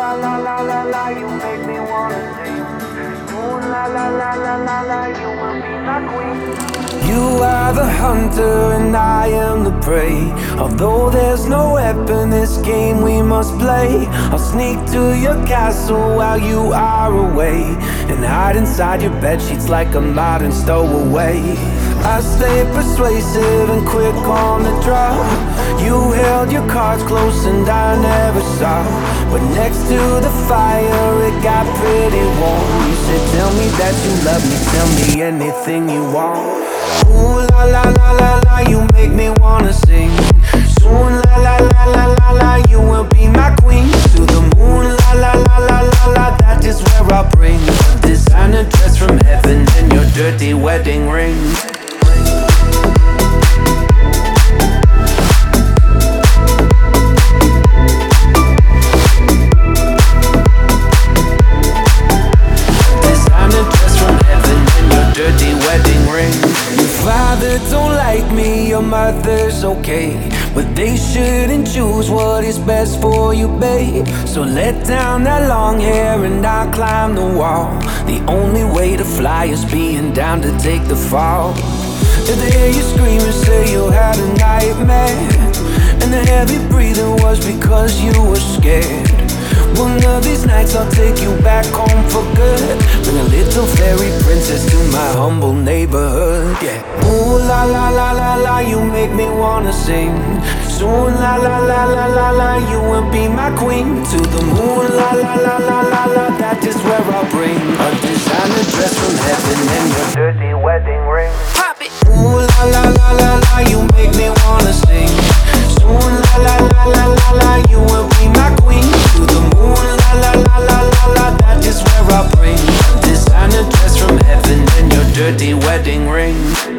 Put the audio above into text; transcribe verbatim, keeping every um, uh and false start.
la la la la la, you make me wanna sing. Ooh la la la la la la, you will be my queen. You are the hunter and I am the prey. Although there's no weapon, this game we must play. I'll sneak to your castle while you are away, and hide inside your bedsheets like a modern stowaway. I stay persuasive and quick on the draw. You held your cards close and I never saw. But next to the fire it got pretty warm. You said tell me that you love me, tell me anything you want. Ooh la la la la la, you make me wanna sing. Soon la la la la la la, you will be my queen. To the moon la la la la la la, that is where I'll bring a designer dress from heaven and your dirty wedding ring. Dirty wedding ring. Your father don't like me, your mother's okay, but they shouldn't choose what is best for you, babe. So let down that long hair and I'll climb the wall. The only way to fly is being down to take the fall. If they hear you scream and say you had a nightmare, and the heavy breathing was because you were scared, one of these nights I'll take you back home for good. Bring a little fairy princess to my humble neighborhood, yeah. Ooh la la la la la, you make me wanna sing. Soon la la la la la la, you will be my queen. To the moon la la la la la la, that is where I'll bring a designer dress from heaven and your dirty wedding ring. Pop it! Ooh la la la la la, you make me wanna sing. Soon la la la la la la, you will be my queen. To the moon la la la la la la, that is where I'll bring a designer dress from heaven and your dirty wedding ring.